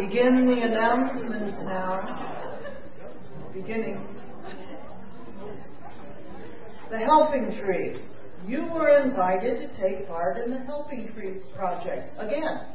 Begin the announcements now. Beginning. The Helping Tree. You were invited to take part in the Helping Tree project again.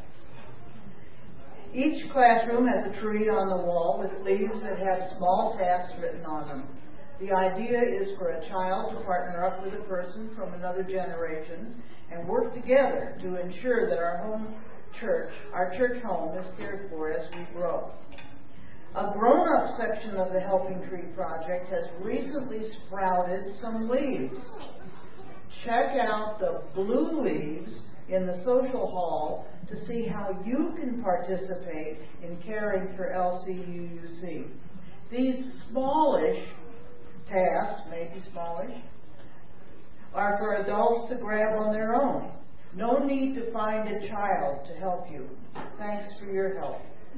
Each classroom has a tree on the wall with leaves that have small tasks written on them. The idea is for a child to partner up with a person from another generation and work together to ensure that our church home is cared for as we grow. A grown-up section of the Helping Tree project has recently sprouted some leaves. Check out the blue leaves in the social hall to see how you can participate in caring for LCUUC. These smallish tasks, maybe smallish, are for adults to grab on their own. No need to find a child to help you. Thanks for your help.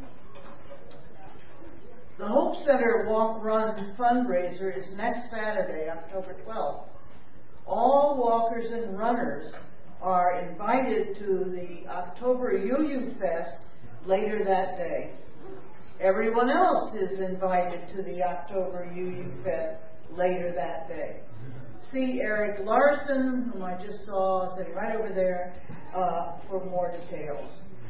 The Hope Center Walk Run fundraiser is next Saturday, October 12th. All walkers and runners are invited to the October UU Fest later that day. Everyone else is invited to the October UU Fest later that day. See Eric Larson, whom I just saw sitting right over there, for more details.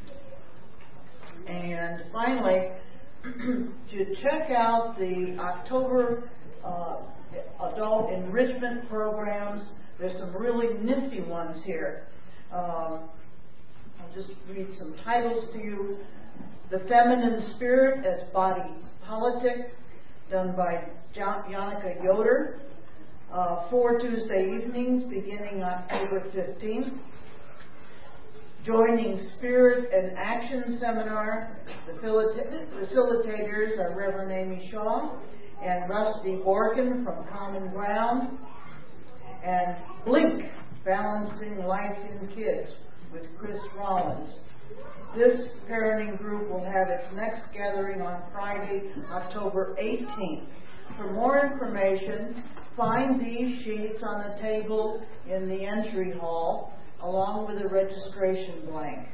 And finally, to check out the October adult enrichment programs. There's some really nifty ones here. I'll just read some titles to you. The Feminine Spirit as Body Politic, done by Janneke Yoder. 4 Tuesday evenings beginning October 15th. Joining Spirit and Action Seminar. The facilitators are Reverend Amy Shaw and Rusty Borkin from Common Ground. And Blink, Balancing Life in Kids with Chris Rollins. This parenting group will have its next gathering on Friday, October 18th. For more information, find these sheets on the table in the entry hall, along with a registration blank.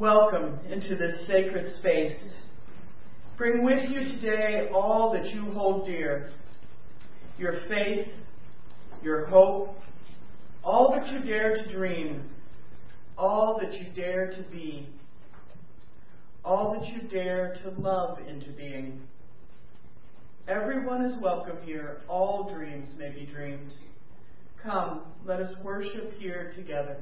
Welcome into this sacred space. Bring with you today all that you hold dear, your faith, your hope, all that you dare to dream, all that you dare to be, all that you dare to love into being. Everyone is welcome here. All dreams may be dreamed. Come, let us worship here together.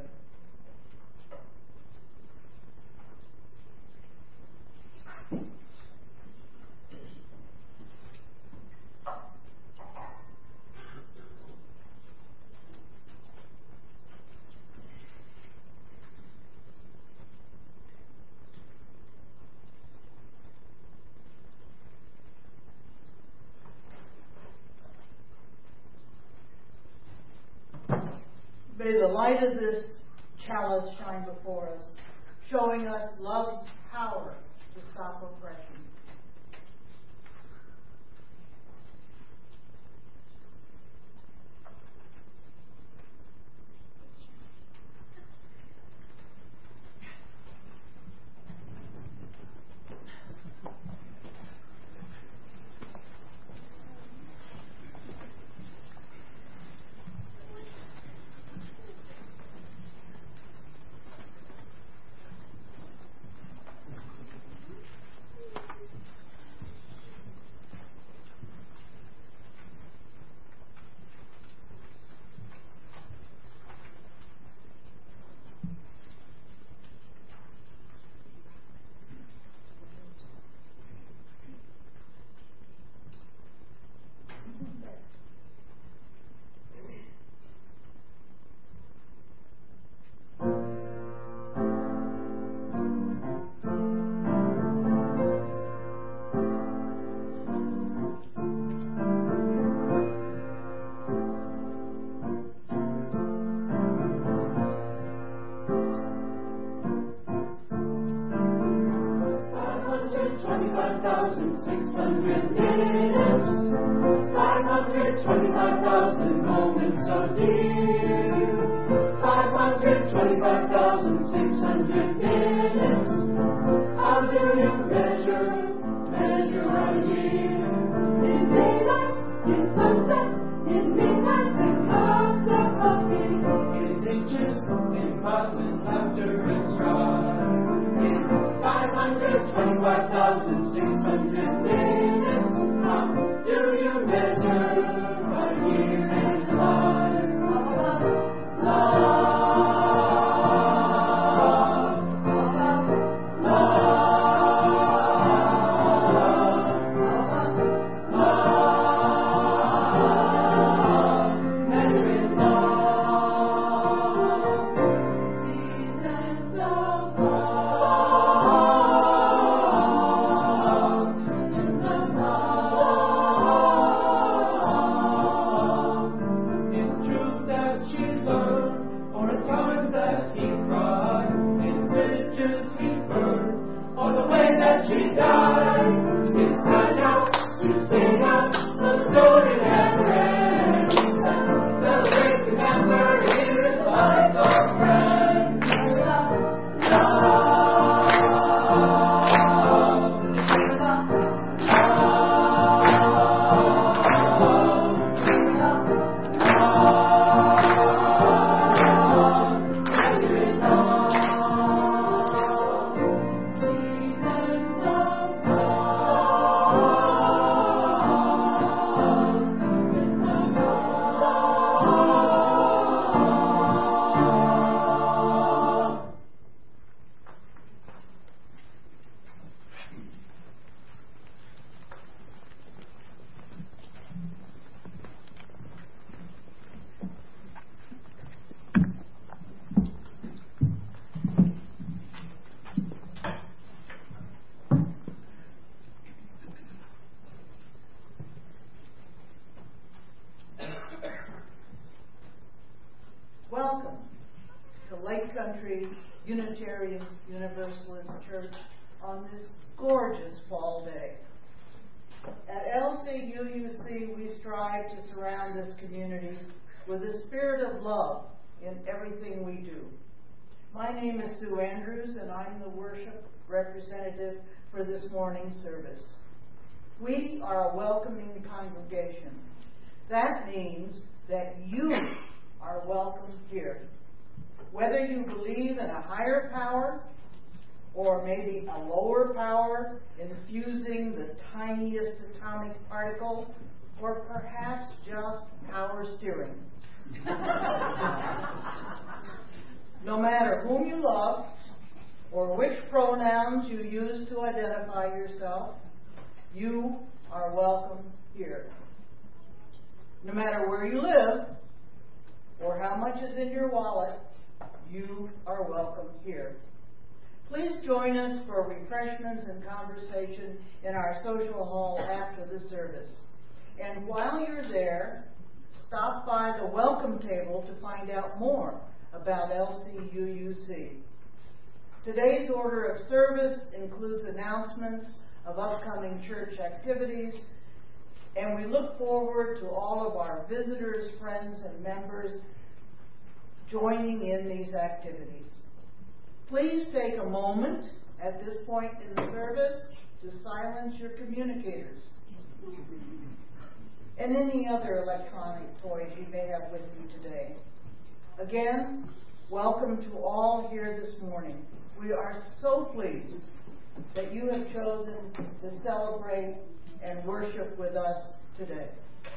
May the light of this chalice shine before us, showing us love's power to stop oppression. Welcome to Lake Country Unitarian Universalist Church on this gorgeous fall day. At LCUUC, we strive to surround this community with a spirit of love in everything we do. My name is Sue Andrews, and I'm the worship representative for this morning's service. We are a welcoming congregation. That means that you are welcome here. Whether you believe in a higher power or maybe a lower power infusing the tiniest atomic particle, or perhaps just power steering. No matter whom you love or which pronouns you use to identify yourself, you are welcome here. No matter where you live or how much is in your wallet, you are welcome here. Please join us for refreshments and conversation in our social hall after the service. And while you're there, stop by the welcome table to find out more about LCUUC. Today's order of service includes announcements of upcoming church activities, and we look forward to all of our visitors, friends, and members joining in these activities. Please take a moment at this point in the service to silence your communicators and any other electronic toys you may have with you today. Again, welcome to all here this morning. We are so pleased that you have chosen to celebrate and worship with us today.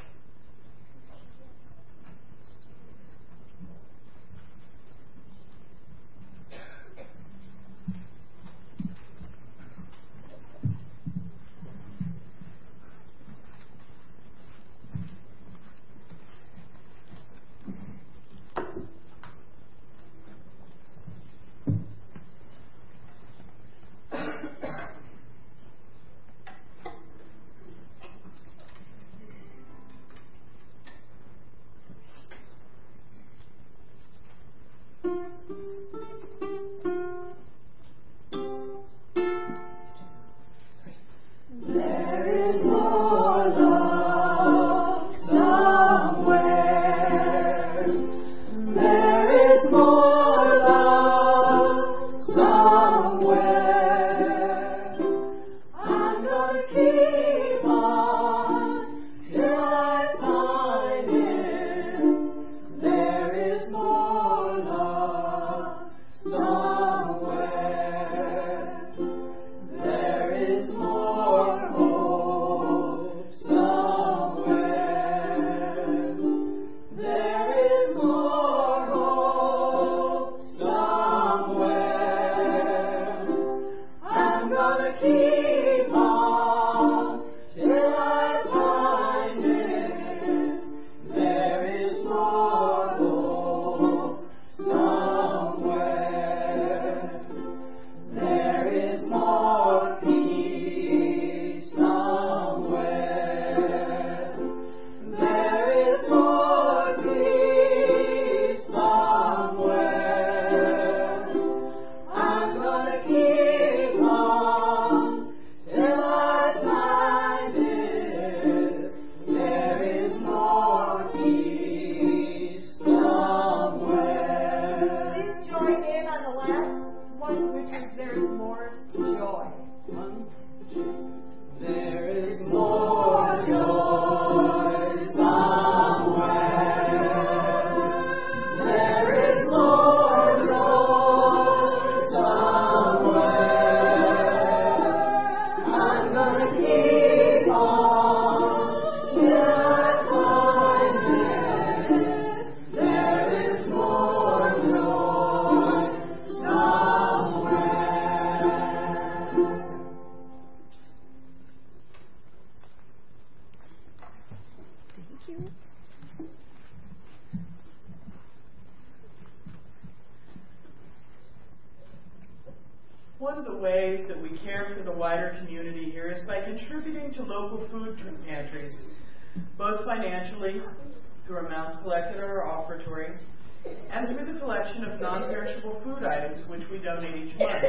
One of the ways that we care for the wider community here is by contributing to local food pantries, both financially, through amounts collected at our offertory, and through the collection of non-perishable food items, which we donate each month.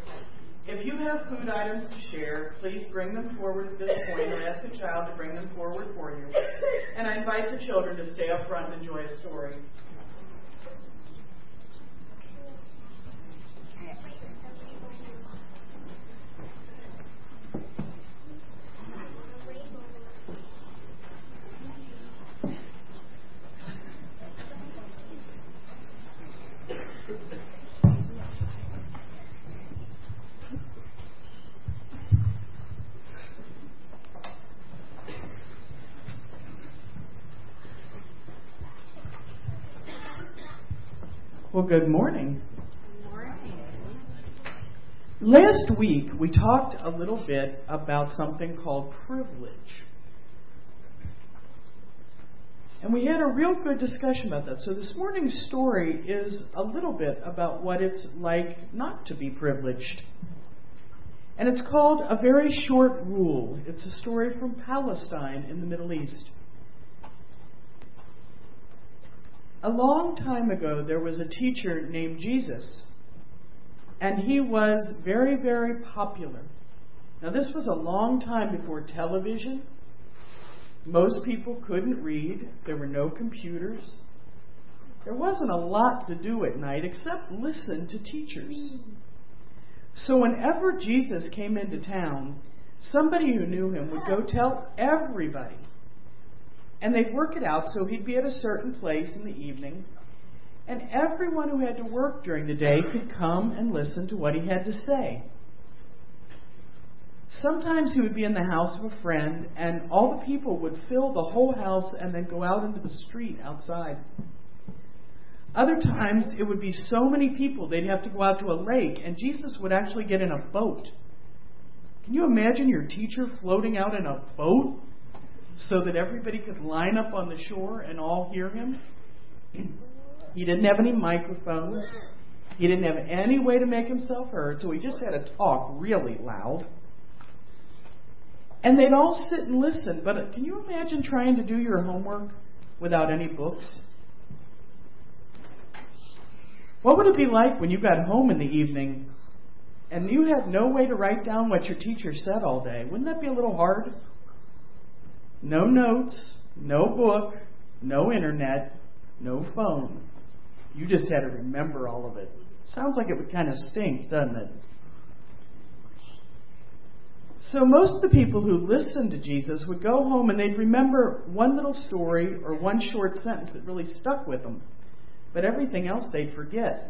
If you have food items to share, please bring them forward at this point, or ask a child to bring them forward for you. And I invite the children to stay up front and enjoy a story. Well, good morning. Good morning. Last week, we talked a little bit about something called privilege. And we had a real good discussion about that. So this morning's story is a little bit about what it's like not to be privileged. And it's called A Very Short Rule. It's a story from Palestine in the Middle East. A long time ago, there was a teacher named Jesus, and he was very, very popular. Now, this was a long time before television. Most people couldn't read. There were no computers. There wasn't a lot to do at night except listen to teachers. So whenever Jesus came into town, somebody who knew him would go tell everybody. And they'd work it out so he'd be at a certain place in the evening, and everyone who had to work during the day could come and listen to what he had to say. Sometimes he would be in the house of a friend, and all the people would fill the whole house and then go out into the street outside. Other times it would be so many people they'd have to go out to a lake, and Jesus would actually get in a boat. Can you imagine your teacher floating out in a boat so that everybody could line up on the shore and all hear him? He didn't have any microphones. He didn't have any way to make himself heard, so he just had to talk really loud. And they'd all sit and listen, but can you imagine trying to do your homework without any books? What would it be like when you got home in the evening and you had no way to write down what your teacher said all day? Wouldn't that be a little hard? No notes, no book, no internet, no phone. You just had to remember all of it. Sounds like it would kind of stink, doesn't it? So most of the people who listened to Jesus would go home and they'd remember one little story or one short sentence that really stuck with them. But everything else they'd forget.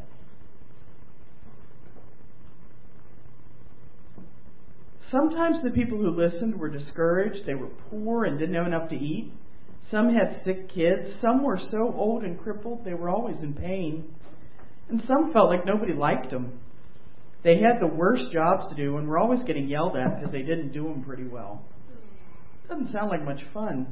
Sometimes the people who listened were discouraged. They were poor and didn't have enough to eat. Some had sick kids. Some were so old and crippled they were always in pain. And some felt like nobody liked them. They had the worst jobs to do and were always getting yelled at because they didn't do them pretty well. Doesn't sound like much fun.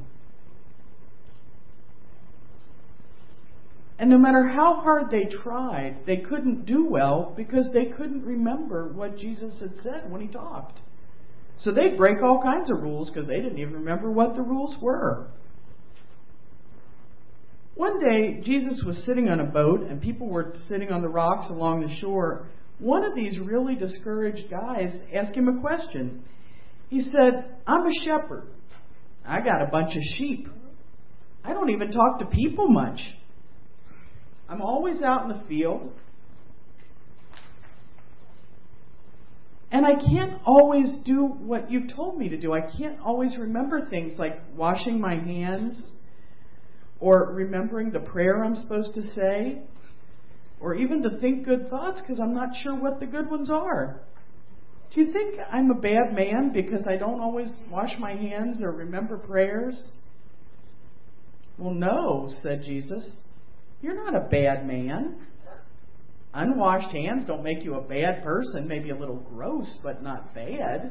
And no matter how hard they tried, they couldn't do well because they couldn't remember what Jesus had said when he talked. So they'd break all kinds of rules because they didn't even remember what the rules were. One day, Jesus was sitting on a boat and people were sitting on the rocks along the shore. One of these really discouraged guys asked him a question. He said, "I'm a shepherd. I got a bunch of sheep. I don't even talk to people much. I'm always out in the field. And I can't always do what you've told me to do. I can't always remember things like washing my hands or remembering the prayer I'm supposed to say or even to think good thoughts because I'm not sure what the good ones are. Do you think I'm a bad man because I don't always wash my hands or remember prayers?" "Well, no," said Jesus. "You're not a bad man. Unwashed hands don't make you a bad person, maybe a little gross, but not bad.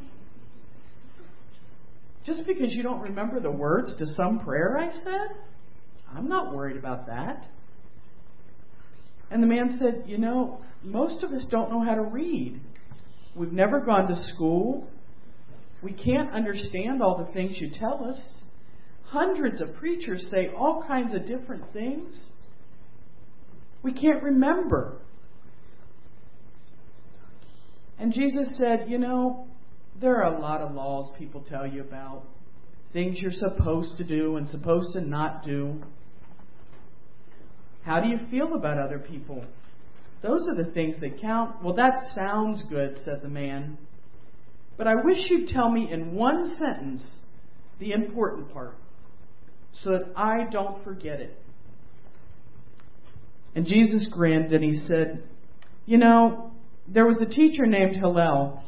Just because you don't remember the words to some prayer I said, I'm not worried about that." And the man said, "You know, most of us don't know how to read. We've never gone to school. We can't understand all the things you tell us. Hundreds of preachers say all kinds of different things. We can't remember." And Jesus said, "You know, there are a lot of laws people tell you about. Things you're supposed to do and supposed to not do. How do you feel about other people? Those are the things that count." "Well, that sounds good," said the man. "But I wish you'd tell me in one sentence the important part so that I don't forget it." And Jesus grinned and he said, "You know, there was a teacher named Hillel.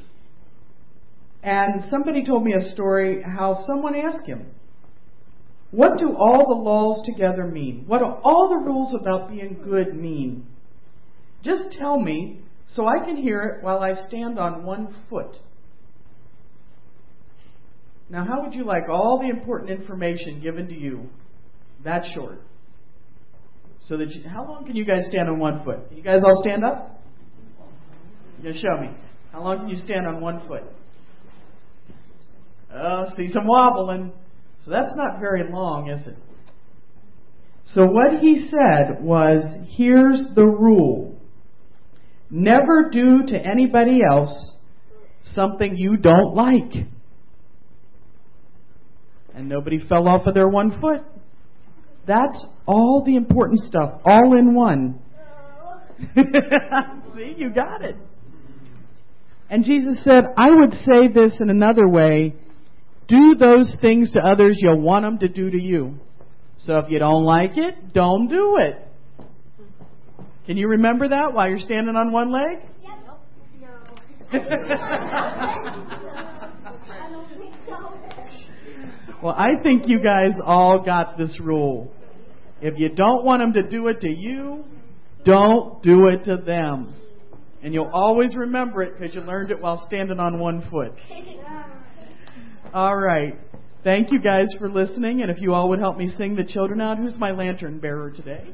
And somebody told me a story how someone asked him, What do all the laws together mean? What do all the rules about being good mean? Just tell me so I can hear it while I stand on one foot. Now, how would you like all the important information given to you that short? So that how long can you guys stand on one foot? Can you guys all stand up? You're going to show me. How long can you stand on one foot? Oh, see some wobbling. So that's not very long, is it? So what he said was, here's the rule. Never do to anybody else something you don't like. And nobody fell off of their one foot. That's all the important stuff, all in one. See, you got it. And Jesus said, I would say this in another way. Do those things to others you'll want them to do to you. So if you don't like it, don't do it. Can you remember that while you're standing on one leg? Yep. Well, I think you guys all got this rule. If you don't want them to do it to you, don't do it to them. And you'll always remember it because you learned it while standing on one foot. All right. Thank you guys for listening. And if you all would help me sing the children out. Who's my lantern bearer today?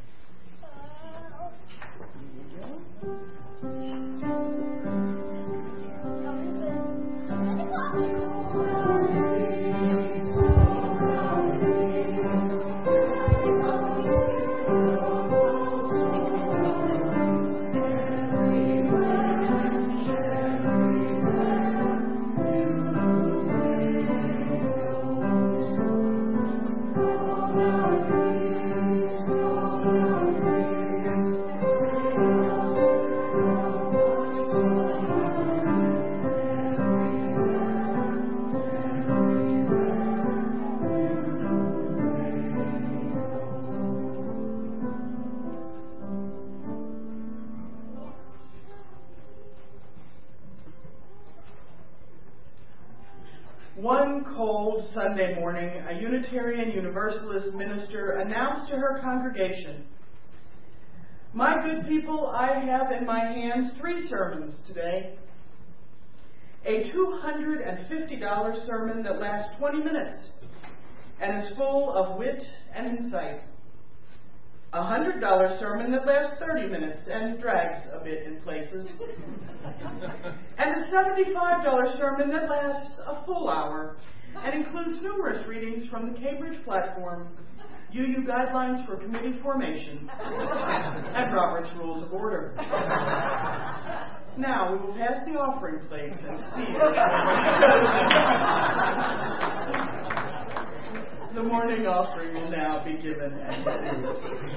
One cold Sunday morning, a Unitarian Universalist minister announced to her congregation, "My good people, I have in my hands 3 sermons today. A $250 sermon that lasts 20 minutes and is full of wit and insight. A $100 sermon that lasts 30 minutes and drags a bit in places. And a $75 sermon that lasts a full hour and includes numerous readings from the Cambridge Platform, UU Guidelines for Committee Formation, and Robert's Rules of Order. Now we will pass the offering plates and see which one we chose. The morning offering will now be given and received.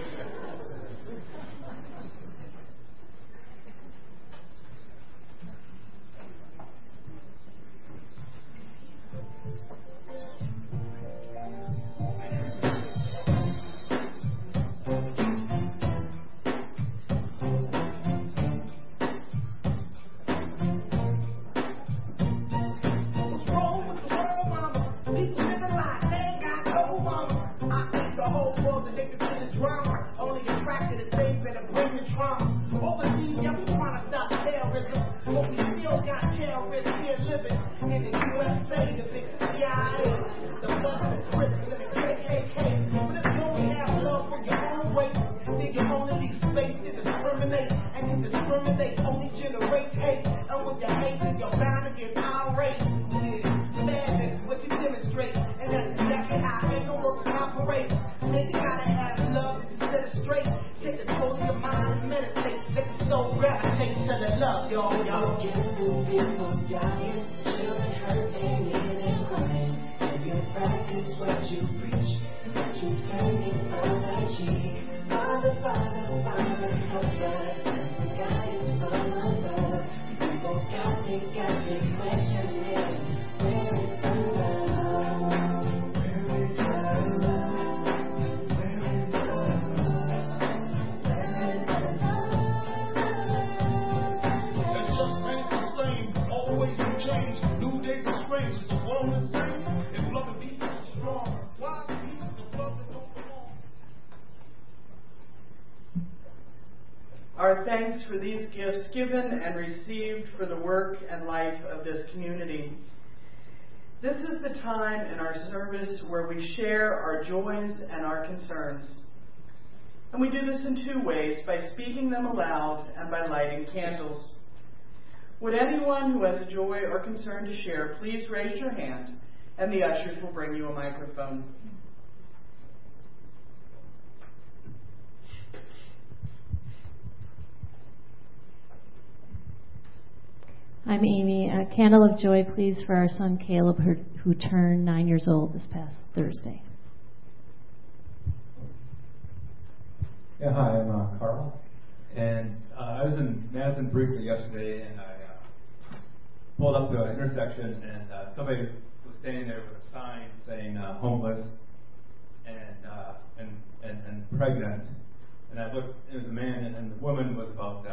New days are strange, the world is same. If love and peace is strong, why our thanks for these gifts given and received for the work and life of this community. This is the time in our service where we share our joys and our concerns. And we do this in two ways, by speaking them aloud and by lighting candles. Would anyone who has a joy or concern to share please raise your hand, and the ushers will bring you a microphone. I'm Amy. A candle of joy, please, for our son Caleb, who turned 9 years old this past Thursday. Yeah, hi, I'm Carl. And I was in Madison briefly yesterday, and I pulled up to an intersection, and somebody was standing there with a sign saying homeless and pregnant. And I looked, it was a man, and the woman was about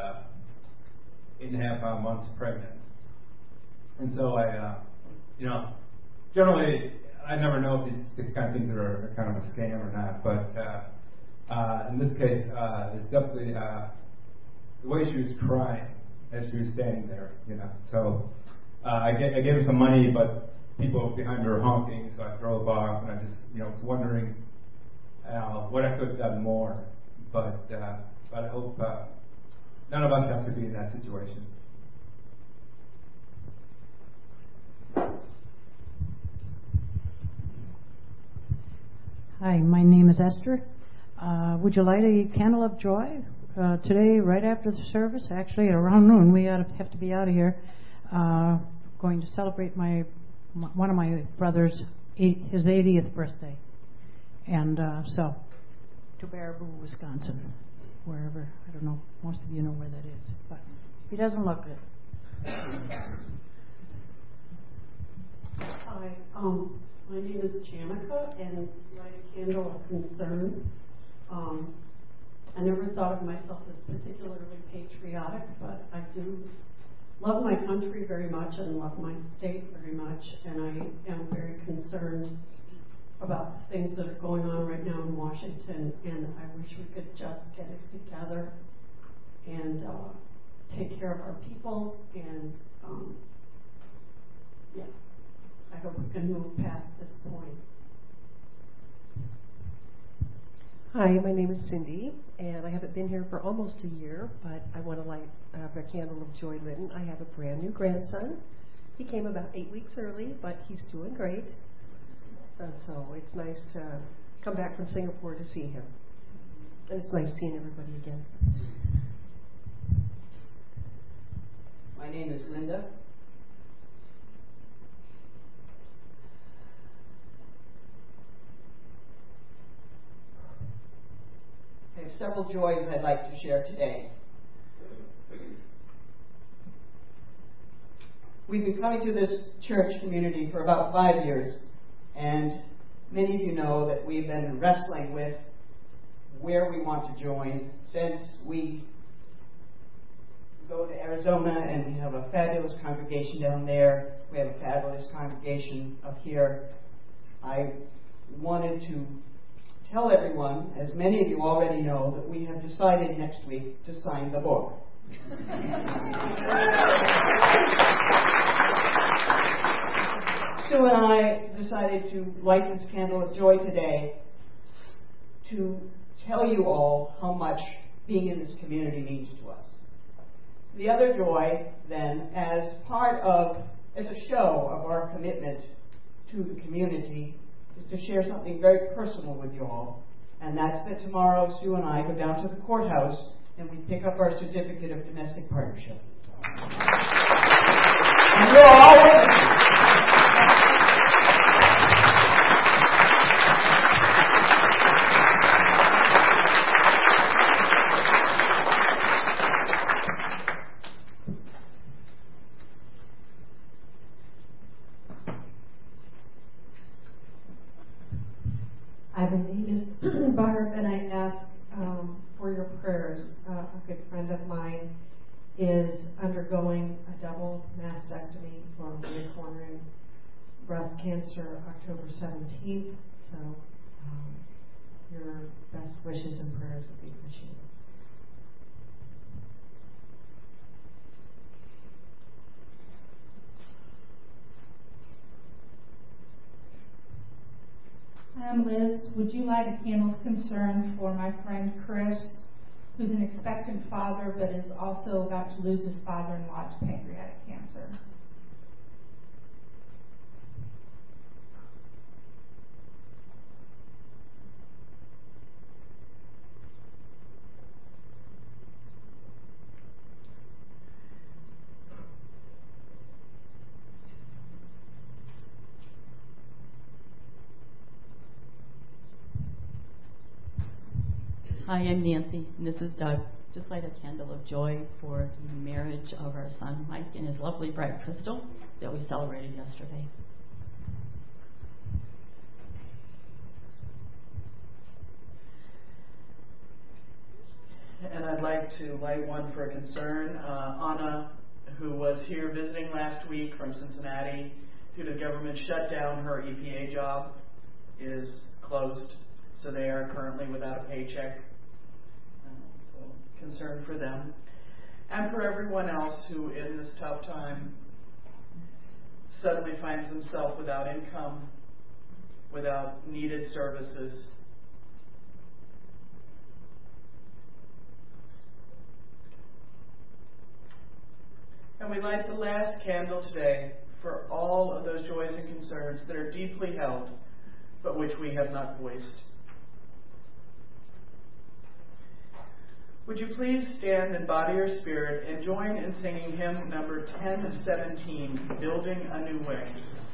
8.5 months pregnant. And so I, generally, I never know if these kind of things are kind of a scam or not. But in this case, it's definitely the way she was crying as she was standing there, So I gave her some money, but people behind her were honking, so I drove off, and I just, was wondering what I could have done more. But I hope none of us have to be in that situation. Hi, my name is Esther. Would you light a candle of joy today, right after the service? Actually, at around noon, we have to be out of here. Going to celebrate one of my brother's his 80th birthday, and so to Baraboo, Wisconsin, wherever. I don't know. Most of you know where that is, but he doesn't look it. Hi, my name is Janica, and light a candle of concern. I never thought of myself as particularly patriotic, but I do love my country very much and love my state very much, and I am very concerned about things that are going on right now in Washington, and I wish we could just get it together and take care of our people, and I hope we can move past this point. Hi, my name is Cindy, and I haven't been here for almost a year, but I want to light a candle of joy lit. I have a brand new grandson. He came about 8 weeks early, but he's doing great. And so it's nice to come back from Singapore to see him. And it's nice seeing everybody again. My name is Linda. I have several joys I'd like to share today. We've been coming to this church community for about 5 years, and many of you know that we've been wrestling with where we want to join since we go to Arizona, and we have a fabulous congregation down there. We have a fabulous congregation up here. I wanted to tell everyone, as many of you already know, that we have decided next week to sign the book. Sue and I decided to light this candle of joy today to tell you all how much being in this community means to us. The other joy, then, as a show of our commitment to the community, is to share something very personal with you all. And that's that tomorrow Sue and I go down to the courthouse and we pick up our certificate of domestic partnership. And you're all witnesses. My name is Barb, and I ask for your prayers. A good friend of mine is undergoing a double mastectomy for recurrent breast cancer October 17th, so your best wishes and prayers would be appreciated. I'm Liz. Would you light a candle of concern for my friend Chris, who's an expectant father but is also about to lose his father-in-law to pancreatic cancer? Hi, I'm Nancy, and this is Doug. Just light a candle of joy for the marriage of our son Mike and his lovely bride Crystal that we celebrated yesterday. And I'd like to light one for a concern. Anna, who was here visiting last week from Cincinnati, due to the government shutdown, her EPA job is closed, so they are currently without a paycheck. So concern for them. And for everyone else who in this tough time suddenly finds themselves without income, without needed services. And we light the last candle today for all of those joys and concerns that are deeply held, but which we have not voiced. Would you please stand in body or spirit and join in singing hymn number 1017, Building a New Way.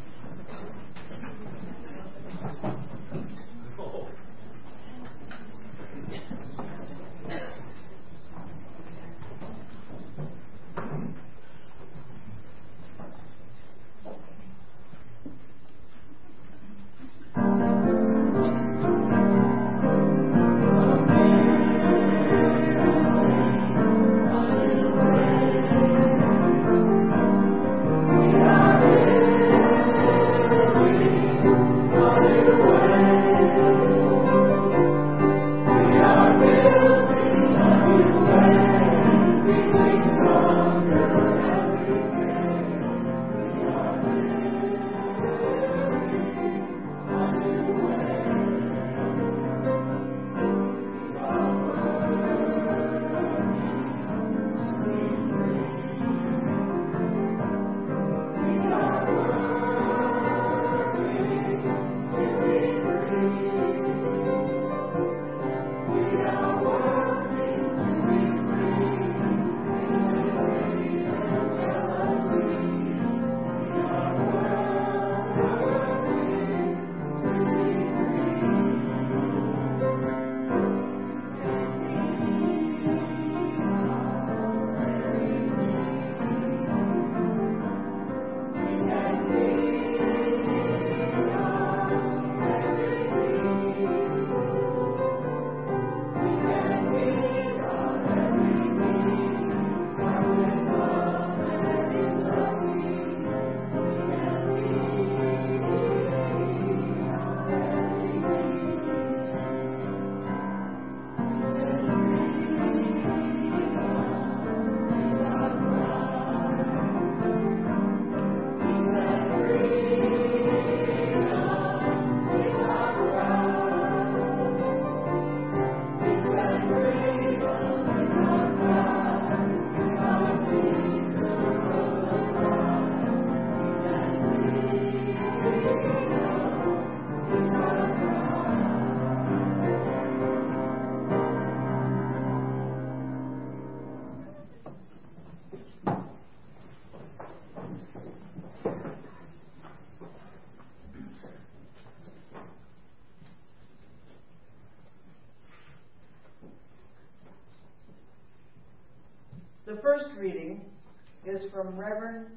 The first reading is from Reverend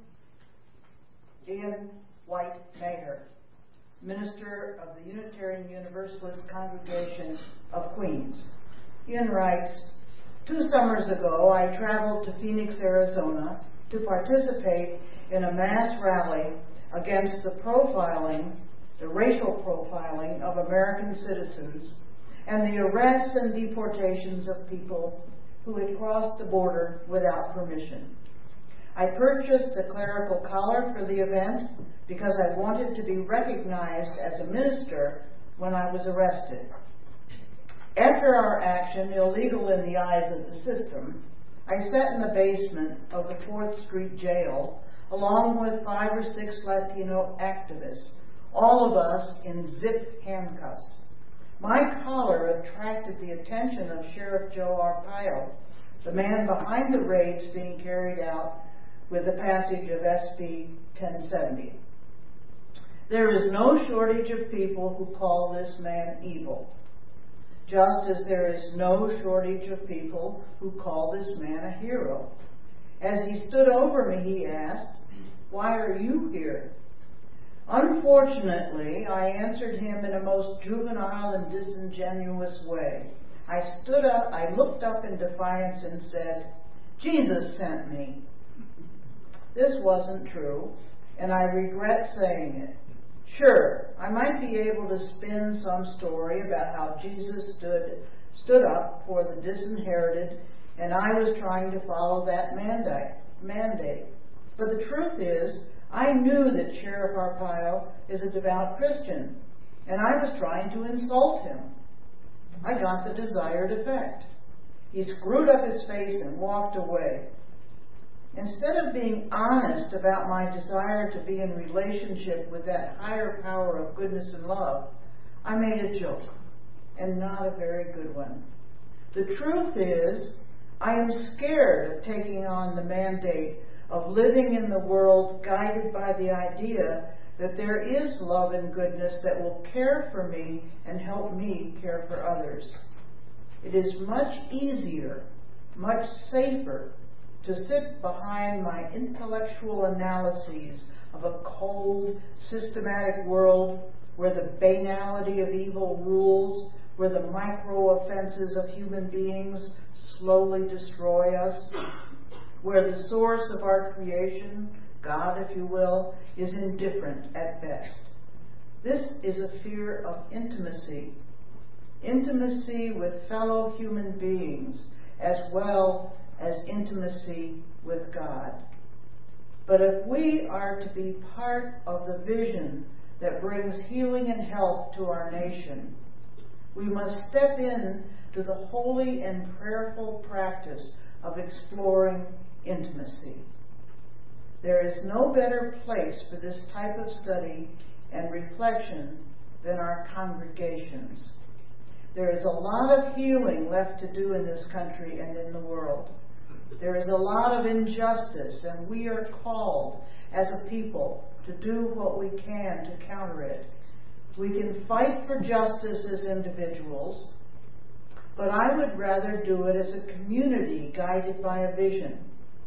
Ian White Maher, minister of the Unitarian Universalist Congregation of Queens. Ian writes, 2 summers ago, I traveled to Phoenix, Arizona to participate in a mass rally against the racial profiling of American citizens and the arrests and deportations of people who had crossed the border without permission. I purchased a clerical collar for the event because I wanted to be recognized as a minister when I was arrested. After our action, illegal in the eyes of the system, I sat in the basement of the 4th Street jail along with 5 or 6 Latino activists, all of us in zip handcuffs. My collar attracted the attention of Sheriff Joe Arpaio, the man behind the raids being carried out with the passage of SB 1070. There is no shortage of people who call this man evil, just as there is no shortage of people who call this man a hero. As he stood over me, he asked, "Why are you here?" Unfortunately, I answered him in a most juvenile and disingenuous way. I stood up, I looked up in defiance and said, "Jesus sent me." This wasn't true, and I regret saying it. Sure, I might be able to spin some story about how Jesus stood up for the disinherited, and I was trying to follow that mandate. But the truth is, I knew that Sheriff Arpaio is a devout Christian, and I was trying to insult him. I got the desired effect. He screwed up his face and walked away. Instead of being honest about my desire to be in relationship with that higher power of goodness and love, I made a joke, and not a very good one. The truth is, I am scared of taking on the mandate of living in the world guided by the idea that there is love and goodness that will care for me and help me care for others. It is much easier, much safer to sit behind my intellectual analyses of a cold, systematic world where the banality of evil rules, where the micro-offenses of human beings slowly destroy us, where the source of our creation, God, if you will, is indifferent at best. This is a fear of intimacy. Intimacy with fellow human beings, as well as intimacy with God. But if we are to be part of the vision that brings healing and health to our nation, we must step in to the holy and prayerful practice of exploring intimacy. There is no better place for this type of study and reflection than our congregations. There is a lot of healing left to do in this country and in the world. There is a lot of injustice, and we are called as a people to do what we can to counter it. We can fight for justice as individuals, but I would rather do it as a community guided by a vision.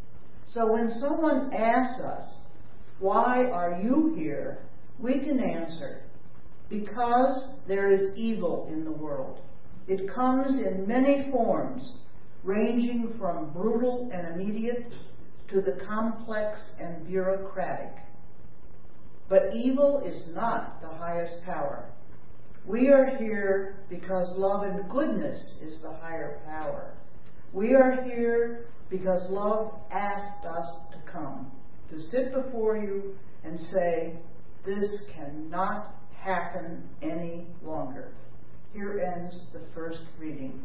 So when someone asks us, "Why are you here?" we can answer, because there is evil in the world. It comes in many forms, ranging from brutal and immediate to the complex and bureaucratic. But evil is not the highest power. We are here because love and goodness is the higher power. We are here because love asked us to come, to sit before you and say, "This cannot happen any longer." Here ends the first reading.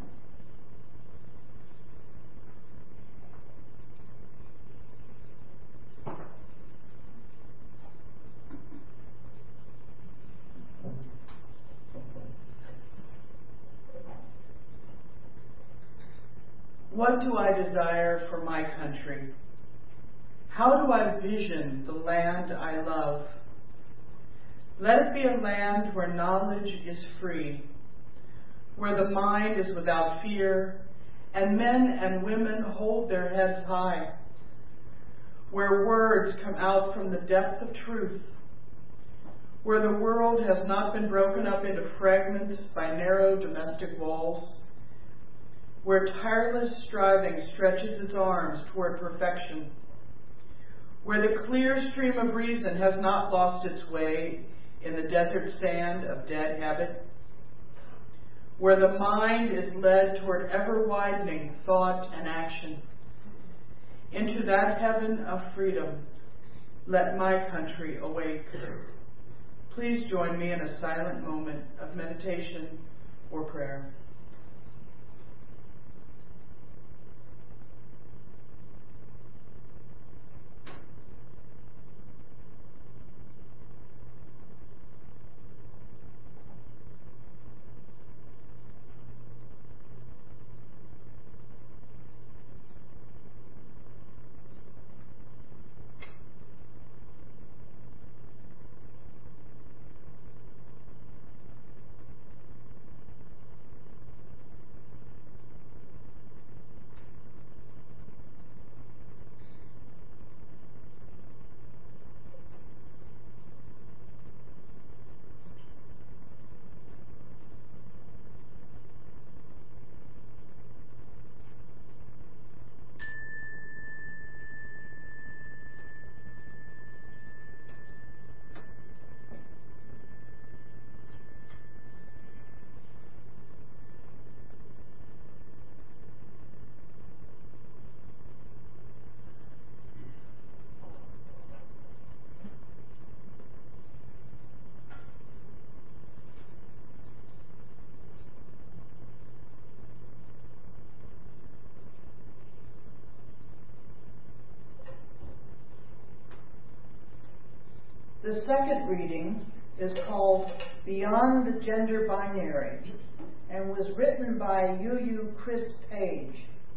What do I desire for my country? How do I vision the land I love? Let it be a land where knowledge is free, where the mind is without fear, and men and women hold their heads high, where words come out from the depth of truth, where the world has not been broken up into fragments by narrow domestic walls, where tireless striving stretches its arms toward perfection, where the clear stream of reason has not lost its way in the desert sand of dead habit, where the mind is led toward ever-widening thought and action. Into that heaven of freedom, let my country awake. Please join me in a silent moment of meditation or prayer. The second reading is called Beyond the Gender Binary and was written by UU Chris Page.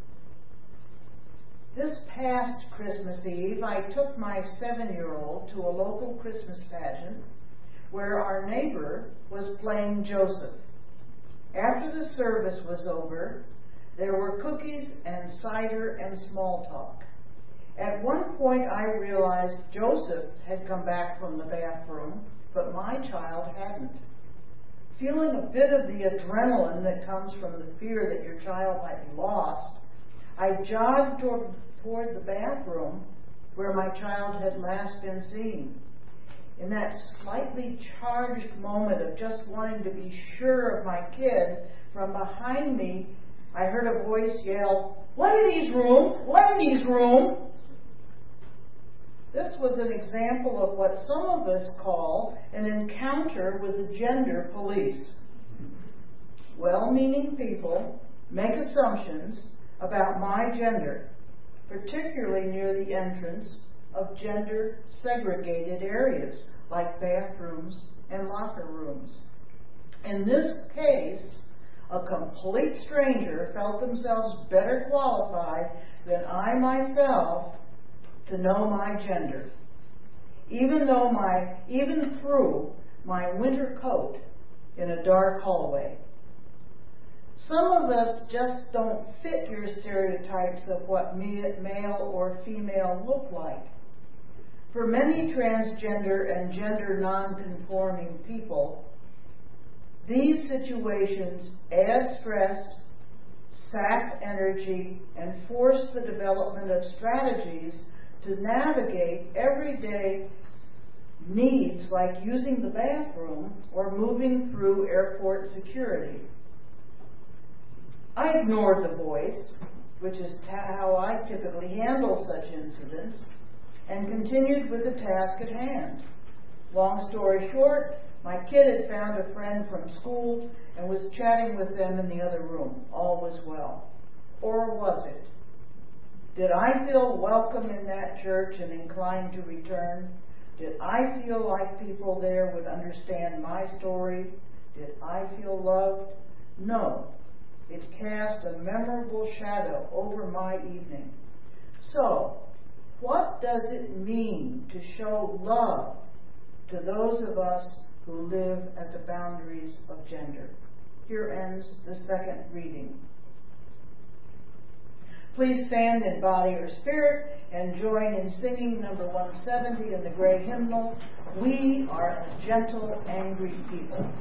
This past Christmas Eve, I took my 7-year-old to a local Christmas pageant where our neighbor was playing Joseph. After the service was over, there were cookies and cider and small talk. At one point, I realized Joseph had come back from the bathroom, but my child hadn't. Feeling a bit of the adrenaline that comes from the fear that your child might be lost, I jogged toward the bathroom where my child had last been seen. In that slightly charged moment of just wanting to be sure of my kid, from behind me, I heard a voice yell, "Ladies' room! Ladies' room!" This was an example of what some of us call an encounter with the gender police. Well-meaning people make assumptions about my gender, particularly near the entrance of gender-segregated areas like bathrooms and locker rooms. In this case, a complete stranger felt themselves better qualified than I myself to know my gender, even through my winter coat in a dark hallway. Some of us just don't fit your stereotypes of what male or female look like. For many transgender and gender non-conforming people, these situations add stress, sap energy, and force the development of strategies to navigate everyday needs like using the bathroom or moving through airport security. I ignored the voice, which is how I typically handle such incidents, and continued with the task at hand. Long story short, my kid had found a friend from school and was chatting with them in the other room. All was well. Or was it? Did I feel welcome in that church and inclined to return? Did I feel like people there would understand my story? Did I feel loved? No. It cast a memorable shadow over my evening. So, what does it mean to show love to those of us who live at the boundaries of gender? Here ends the second reading. Please stand in body or spirit and join in singing number 170 in the gray hymnal, "We Are a Gentle, Angry People."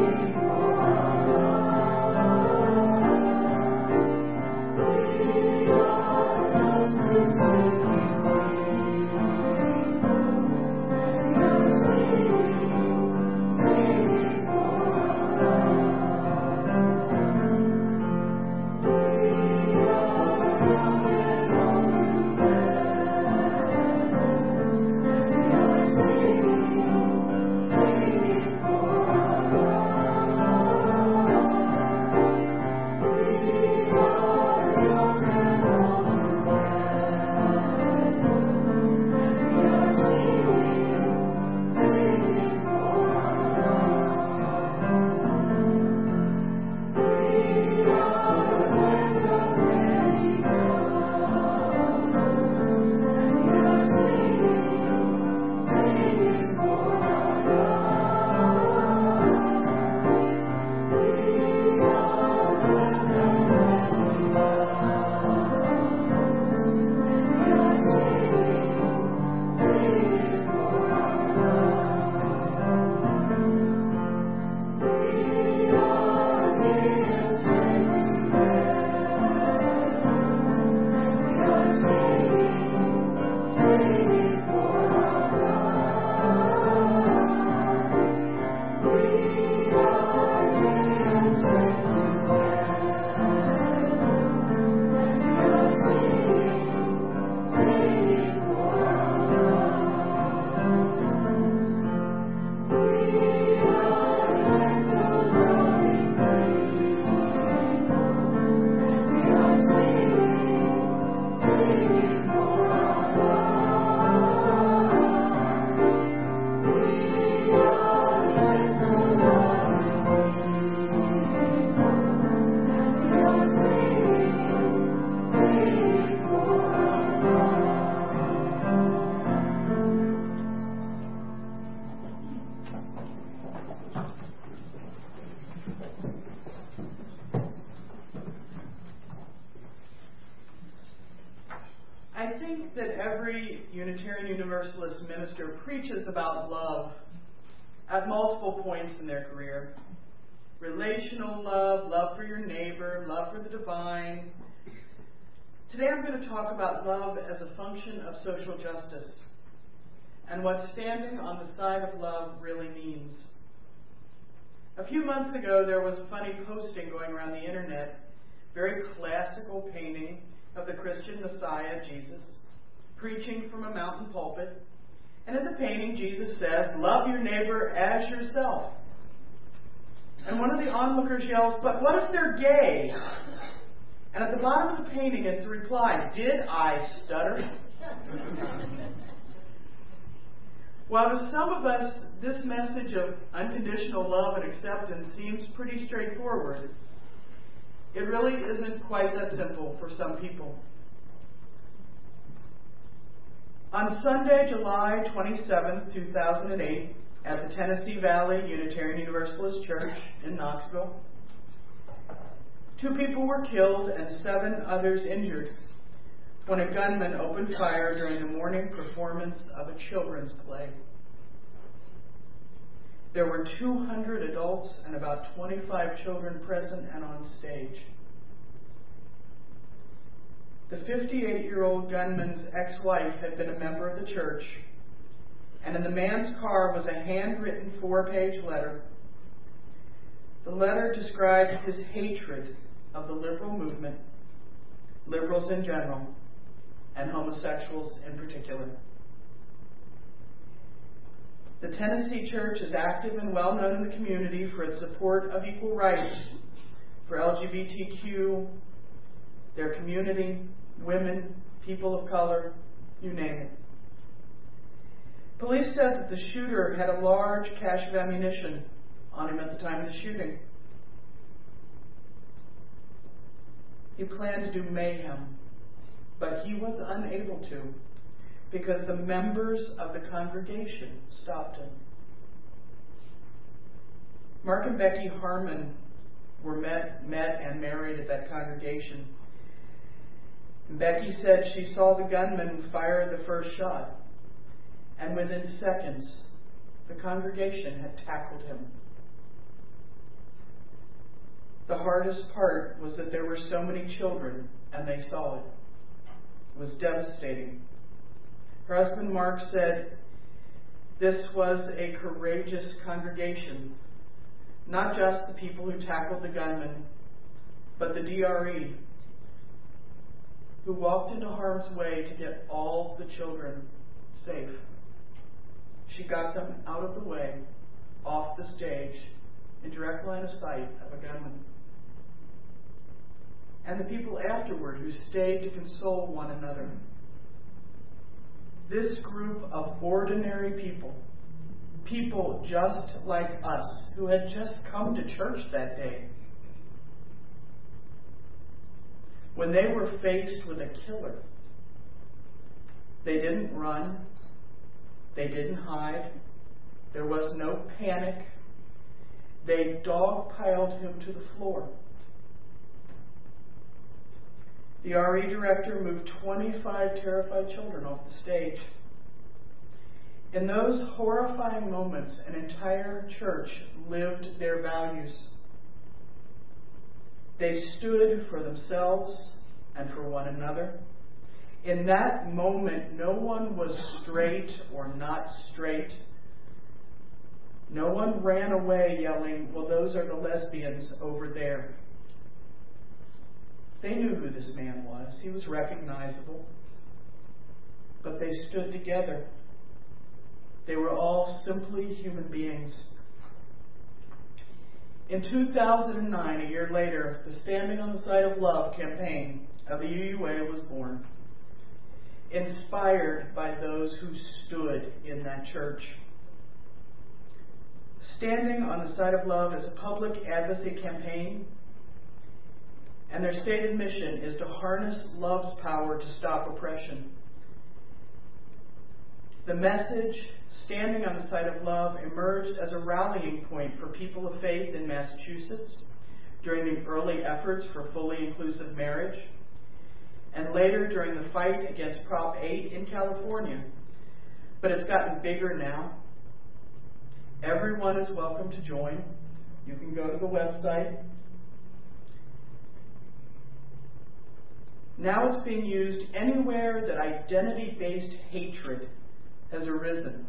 I think that every Unitarian Universalist minister preaches about love at multiple points in their career. Relational love, love for your neighbor, love for the divine. Today I'm going to talk about love as a function of social justice and what standing on the side of love really means. A few months ago there was a funny posting going around the internet, very classical painting of the Christian Messiah, Jesus, preaching from a mountain pulpit. And in the painting, Jesus says, "Love your neighbor as yourself." And one of the onlookers yells, "But what if they're gay?" And at the bottom of the painting is the reply, "Did I stutter?" While to some of us, this message of unconditional love and acceptance seems pretty straightforward, it really isn't quite that simple for some people. On Sunday, July 27, 2008, at the Tennessee Valley Unitarian Universalist Church in Knoxville, 2 people were killed and 7 others injured when a gunman opened fire during the morning performance of a children's play. There were 200 adults and about 25 children present and on stage. The 58-year-old gunman's ex-wife had been a member of the church, and in the man's car was a handwritten 4-page letter. The letter described his hatred of the liberal movement, liberals in general, and homosexuals in particular. The Tennessee Church is active and well known in the community for its support of equal rights for LGBTQ, their community, women, people of color, you name it. Police said that the shooter had a large cache of ammunition on him at the time of the shooting. He planned to do mayhem, but he was unable to because the members of the congregation stopped him. Mark and Becky Harmon were met and married at that congregation. And Becky said she saw the gunman fire the first shot, and within seconds, the congregation had tackled him. The hardest part was that there were so many children, and they saw it. It was devastating. Her husband Mark said this was a courageous congregation, not just the people who tackled the gunman, but the DRE, who walked into harm's way to get all the children safe. She got them out of the way, off the stage, in direct line of sight of a gunman. And the people afterward who stayed to console one another. This group of ordinary people, people just like us, who had just come to church that day, when they were faced with a killer, they didn't run, they didn't hide, there was no panic, they dogpiled him to the floor. The RE director moved 25 terrified children off the stage. In those horrifying moments, an entire church lived their values. They stood for themselves and for one another. In that moment, no one was straight or not straight. No one ran away yelling, "Well, those are the lesbians over there." They knew who this man was. He was recognizable. But they stood together. They were all simply human beings. In 2009, a year later, the Standing on the Side of Love campaign of the UUA was born, inspired by those who stood in that church. Standing on the Side of Love is a public advocacy campaign, and their stated mission is to harness love's power to stop oppression. The message, Standing on the Side of Love, emerged as a rallying point for people of faith in Massachusetts during the early efforts for fully inclusive marriage, and later during the fight against Prop 8 in California. But it's gotten bigger now. Everyone is welcome to join. You can go to the website. Now it's being used anywhere that identity-based hatred has arisen.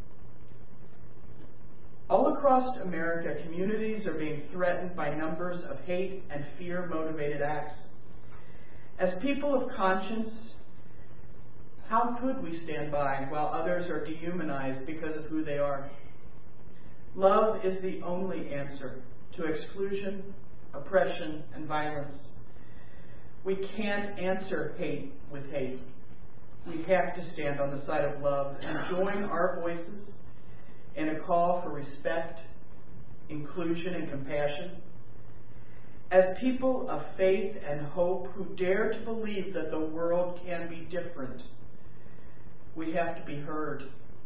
All across America, communities are being threatened by numbers of hate and fear-motivated acts. As people of conscience, how could we stand by while others are dehumanized because of who they are? Love is the only answer to exclusion, oppression, and violence. We can't answer hate with hate. We have to stand on the side of love and join our voices in a call for respect, inclusion, and compassion. As people of faith and hope who dare to believe that the world can be different, we have to be heard.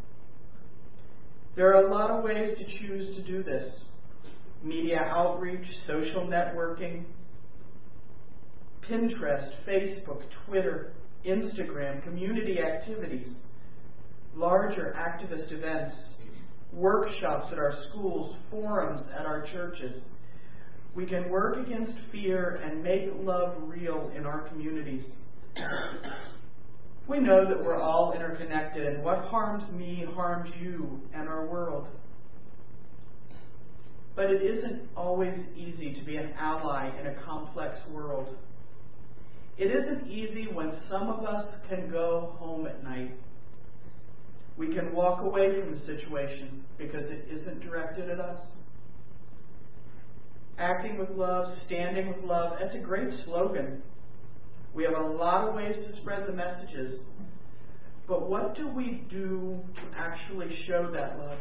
There are a lot of ways to choose to do this. Media outreach, social networking, Pinterest, Facebook, Twitter, Instagram, community activities, larger activist events, workshops at our schools, forums at our churches. We can work against fear and make love real in our communities. We know that we're all interconnected, and what harms me harms you and our world. But it isn't always easy to be an ally in a complex world. It isn't easy when some of us can go home at night. We can walk away from the situation because it isn't directed at us. Acting with love, standing with love, that's a great slogan. We have a lot of ways to spread the messages. But what do we do to actually show that love?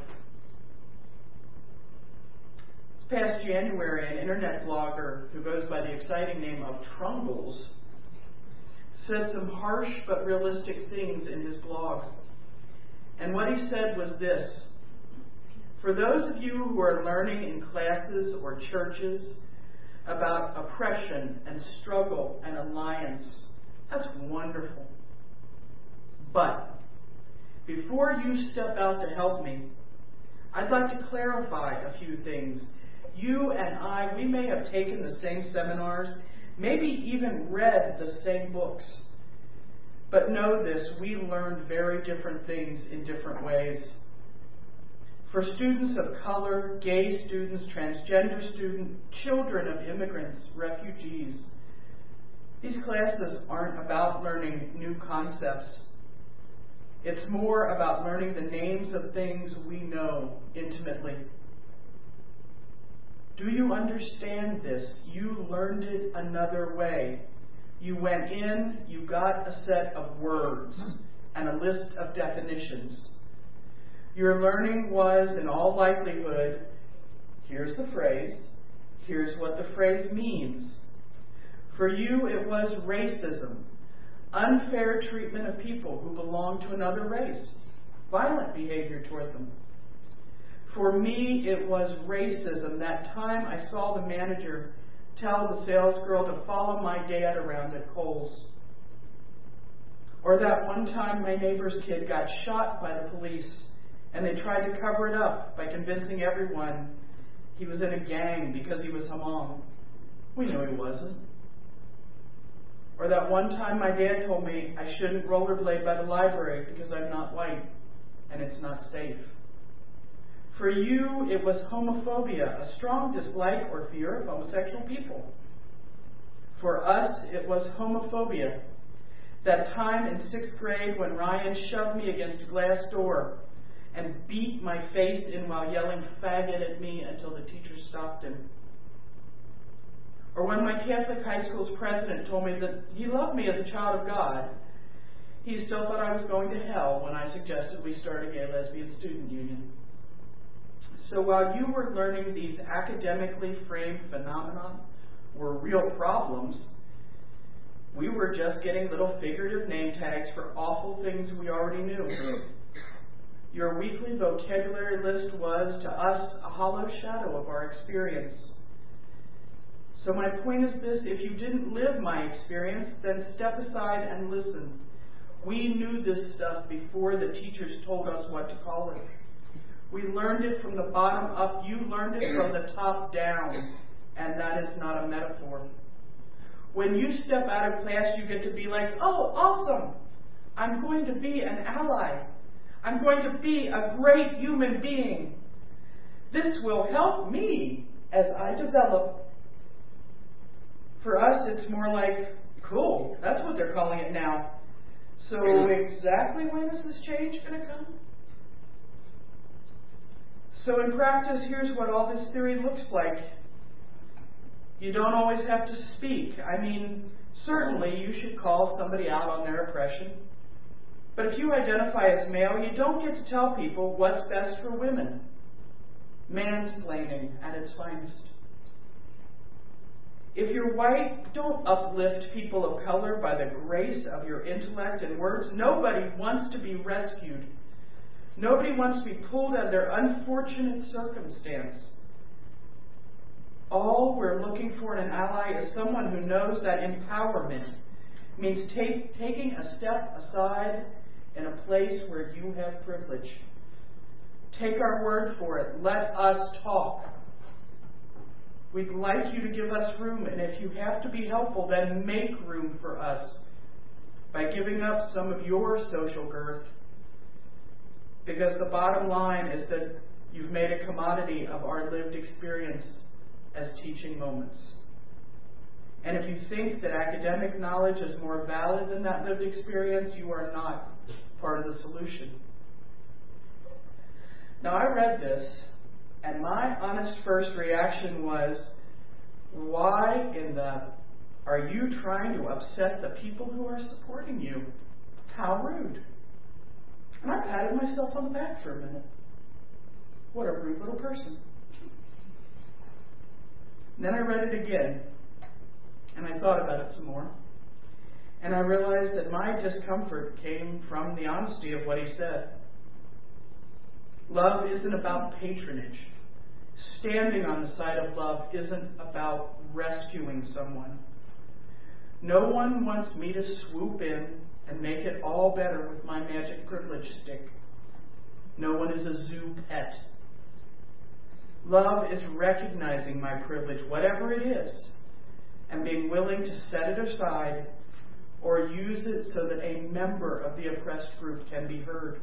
This past January, an internet blogger who goes by the exciting name of Trumbuls said some harsh but realistic things in his blog. And what he said was this: for those of you who are learning in classes or churches about oppression and struggle and alliance, that's wonderful. But before you step out to help me, I'd like to clarify a few things. You and I, we may have taken the same seminars, maybe even read the same books. But know this, we learned very different things in different ways. For students of color, gay students, transgender students, children of immigrants, refugees, these classes aren't about learning new concepts. It's more about learning the names of things we know intimately. Do you understand this? You learned it another way. You went in, you got a set of words and a list of definitions. Your learning was, in all likelihood, here's the phrase, here's what the phrase means. For you, it was racism, unfair treatment of people who belong to another race, violent behavior toward them. For me, it was racism. That time I saw the manager tell the sales girl to follow my dad around at Kohl's. Or that one time my neighbor's kid got shot by the police and they tried to cover it up by convincing everyone he was in a gang because he was Hmong. We knew he wasn't. Or that one time my dad told me I shouldn't rollerblade by the library because I'm not white and it's not safe. For you, it was homophobia, a strong dislike or fear of homosexual people. For us, it was homophobia. That time in 6th grade when Ryan shoved me against a glass door and beat my face in while yelling faggot at me until the teacher stopped him. Or when my Catholic high school's president told me that he loved me as a child of God, he still thought I was going to hell when I suggested we start a gay-lesbian student union. So while you were learning these academically framed phenomena were real problems, we were just getting little figurative name tags for awful things we already knew. Your weekly vocabulary list was, to us, a hollow shadow of our experience. So my point is this: if you didn't live my experience, then step aside and listen. We knew this stuff before the teachers told us what to call it. We learned it from the bottom up. You learned it from the top down. And that is not a metaphor. When you step out of class, you get to be like, oh, awesome. I'm going to be an ally. I'm going to be a great human being. This will help me as I develop. For us, it's more like, cool, that's what they're calling it now. So exactly when is this change going to come? So in practice, here's what all this theory looks like. You don't always have to speak. I mean, certainly you should call somebody out on their oppression. But if you identify as male, you don't get to tell people what's best for women. Mansplaining at its finest. If you're white, don't uplift people of color by the grace of your intellect and words. Nobody wants to be rescued. Nobody wants to be pulled out of their unfortunate circumstance. All we're looking for in an ally is someone who knows that empowerment means taking a step aside in a place where you have privilege. Take our word for it. Let us talk. We'd like you to give us room, and if you have to be helpful, then make room for us by giving up some of your social girth. Because the bottom line is that you've made a commodity of our lived experience as teaching moments. And if you think that academic knowledge is more valid than that lived experience, you are not part of the solution. Now, I read this, and my honest first reaction was, why in the are you trying to upset the people who are supporting you? How rude. And I patted myself on the back for a minute. What a rude little person. And then I read it again, and I thought about it some more. And I realized that my discomfort came from the honesty of what he said. Love isn't about patronage. Standing on the side of love isn't about rescuing someone. No one wants me to swoop in and make it all better with my magic privilege stick. No one is a zoo pet. Love is recognizing my privilege, whatever it is, and being willing to set it aside or use it so that a member of the oppressed group can be heard.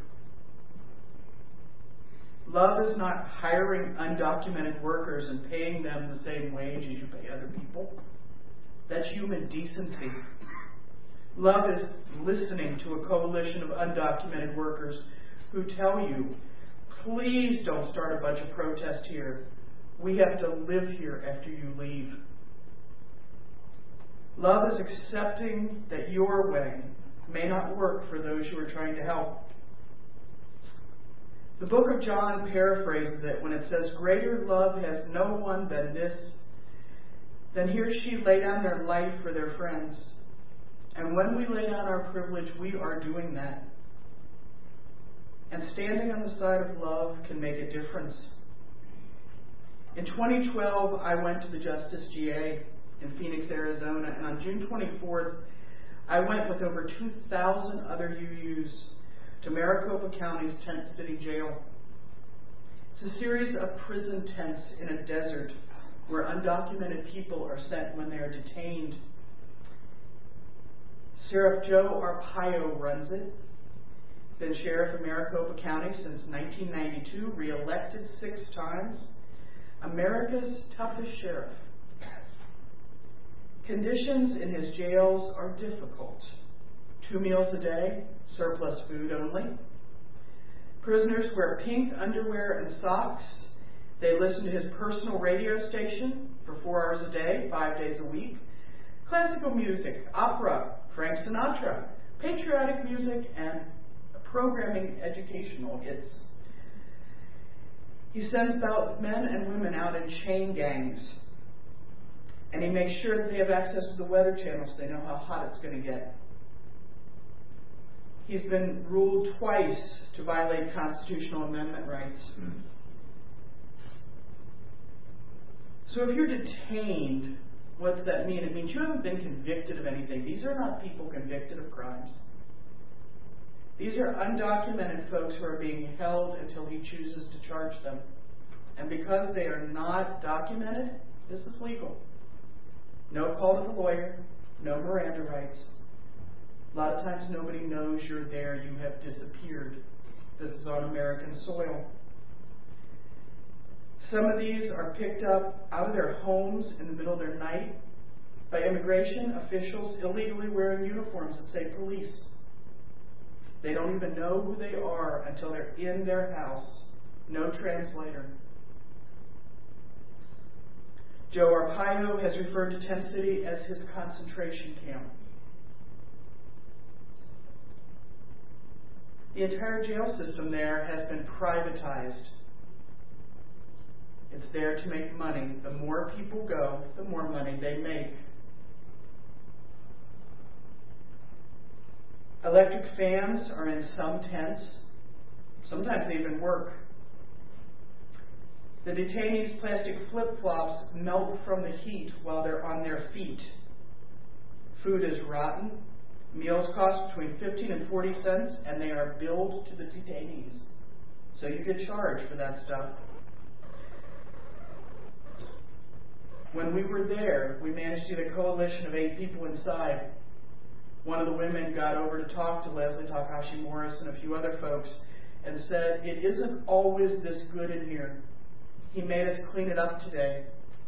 Love is not hiring undocumented workers and paying them the same wage as you pay other people. That's human decency. Love is listening to a coalition of undocumented workers who tell you, please don't start a bunch of protests here. We have to live here after you leave. Love is accepting that your way may not work for those you are trying to help. The book of John paraphrases it when it says, greater love has no one than this, than he or she lay down their life for their friends. And when we lay down our privilege, we are doing that. And standing on the side of love can make a difference. In 2012, I went to the Justice GA in Phoenix, Arizona, and on June 24th, I went with over 2,000 other UUs to Maricopa County's Tent City Jail. It's a series of prison tents in a desert where undocumented people are sent when they are detained. Sheriff Joe Arpaio runs it. Been sheriff of Maricopa County since 1992, re-elected 6 times. America's toughest sheriff. Conditions in his jails are difficult. 2 meals a day, surplus food only. Prisoners wear pink underwear and socks. They listen to his personal radio station for 4 hours a day, 5 days a week. Classical music, opera, Frank Sinatra, patriotic music, and programming educational hits. He sends both men and women out in chain gangs. And he makes sure that they have access to the weather channel so they know how hot it's going to get. He's been ruled twice to violate constitutional amendment rights. So if you're detained, what's that mean? It means you haven't been convicted of anything. These are not people convicted of crimes. These are undocumented folks who are being held until he chooses to charge them. And because they are not documented, this is legal. No call to the lawyer, no Miranda rights. A lot of times nobody knows you're there. You have disappeared. This is on American soil. Some of these are picked up out of their homes in the middle of their night by immigration officials illegally wearing uniforms that say police. They don't even know who they are until they're in their house. No translator. Joe Arpaio has referred to Tent City as his concentration camp. The entire jail system there has been privatized. It's there to make money. The more people go, the more money they make. Electric fans are in some tents. Sometimes they even work. The detainees' plastic flip-flops melt from the heat while they're on their feet. Food is rotten. Meals cost between 15 and 40 cents, and they are billed to the detainees. So you get charged for that stuff. When we were there, we managed to get a coalition of 8 people inside. One of the women got over to talk to Leslie Takashi Morris and a few other folks and said, "It isn't always this good in here. He made us clean it up today."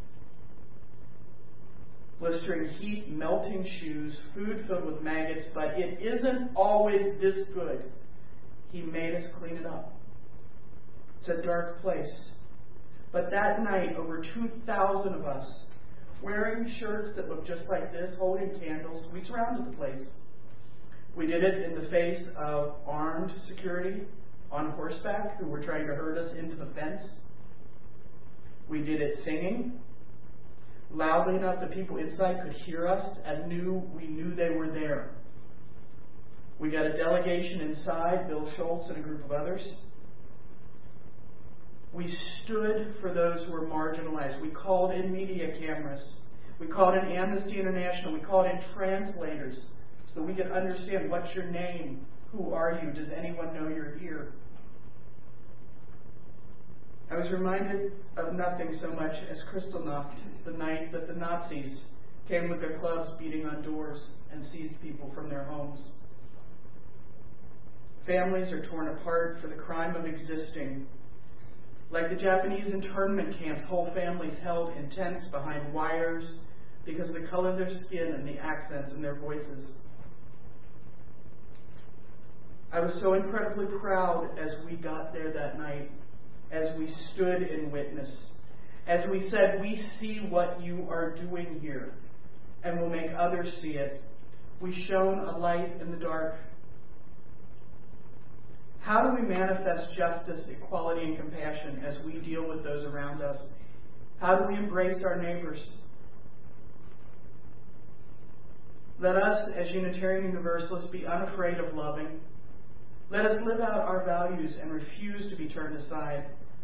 Blistering heat, melting shoes, food filled with maggots, but it isn't always this good. He made us clean it up. It's a dark place. But that night, over 2,000 of us, wearing shirts that look just like this, holding candles, we surrounded the place. We did it in the face of armed security on horseback who were trying to herd us into the fence. We did it singing loudly enough that people inside could hear us and we knew they were there. We got a delegation inside, Bill Schultz and a group of others. We stood for those who were marginalized. We called in media cameras. We called in Amnesty International. We called in translators so we could understand, what's your name? Who are you? Does anyone know you're here? I was reminded of nothing so much as Kristallnacht, the night that the Nazis came with their clubs beating on doors and seized people from their homes. Families are torn apart for the crime of existing. Like the Japanese internment camps, whole families held in tents behind wires because of the color of their skin and the accents in their voices. I was so incredibly proud as we got there that night, as we stood in witness, as we said, we see what you are doing here, and will make others see it. We shone a light in the dark. How do we manifest justice, equality, and compassion as we deal with those around us? How do we embrace our neighbors? Let us, as Unitarian Universalists, be unafraid of loving. Let us live out our values and refuse to be turned aside.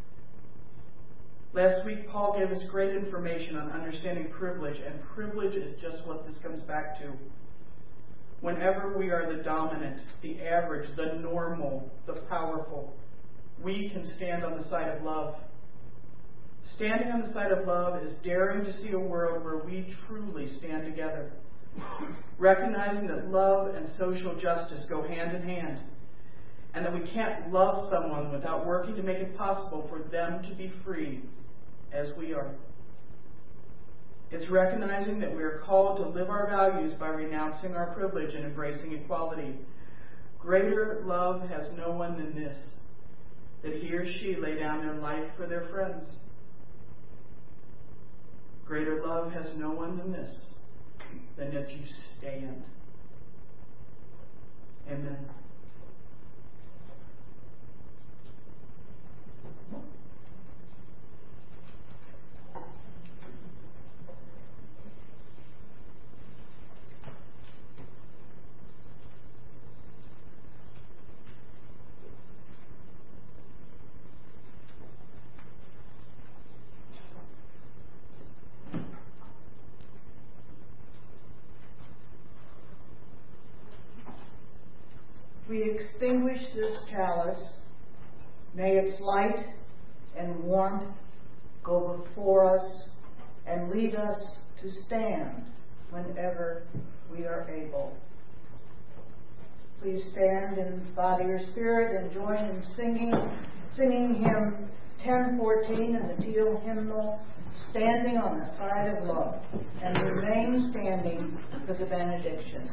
Last week, Paul gave us great information on understanding privilege, and privilege is just what this comes back to. Whenever we are the dominant, the average, the normal, the powerful, we can stand on the side of love. Standing on the side of love is daring to see a world where we truly stand together, recognizing that love and social justice go hand in hand, and that we can't love someone without working to make it possible for them to be free as we are. It's recognizing that we are called to live our values by renouncing our privilege and embracing equality. Greater love has no one than this, that he or she lay down their life for their friends. Greater love has no one than this, than that you stand. Amen. We extinguish this chalice. May its light and warmth go before us and lead us to stand whenever we are able. Please stand in body or spirit and join in singing hymn 1014 in the Teal hymnal, Standing on the Side of Love, and remain standing for the benediction.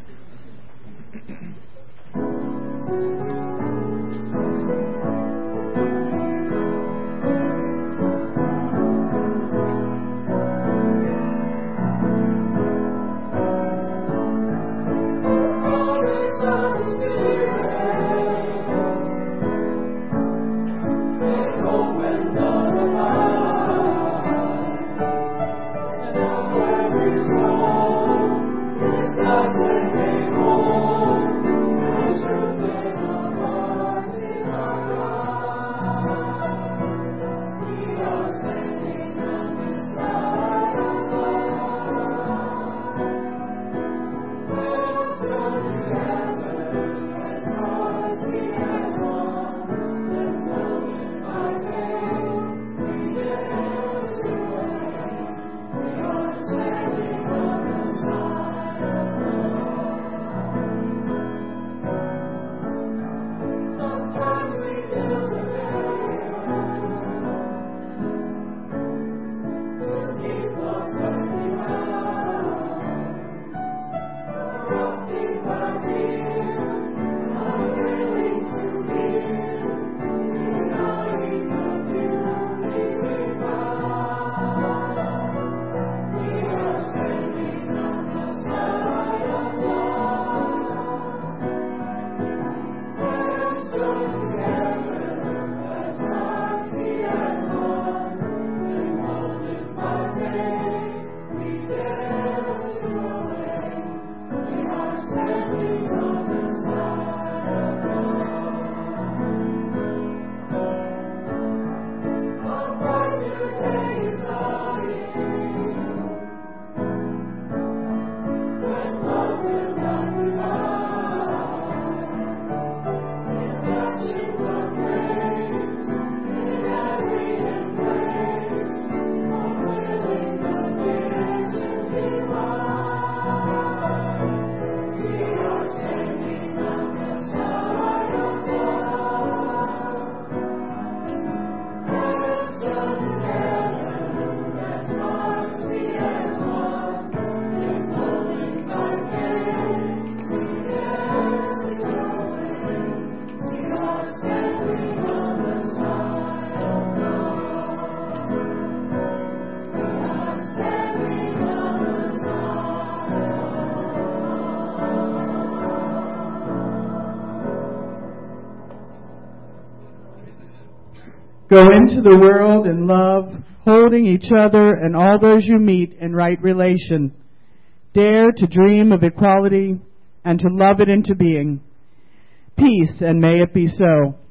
Go into the world in love, holding each other and all those you meet in right relation. Dare to dream of equality and to love it into being. Peace, and may it be so.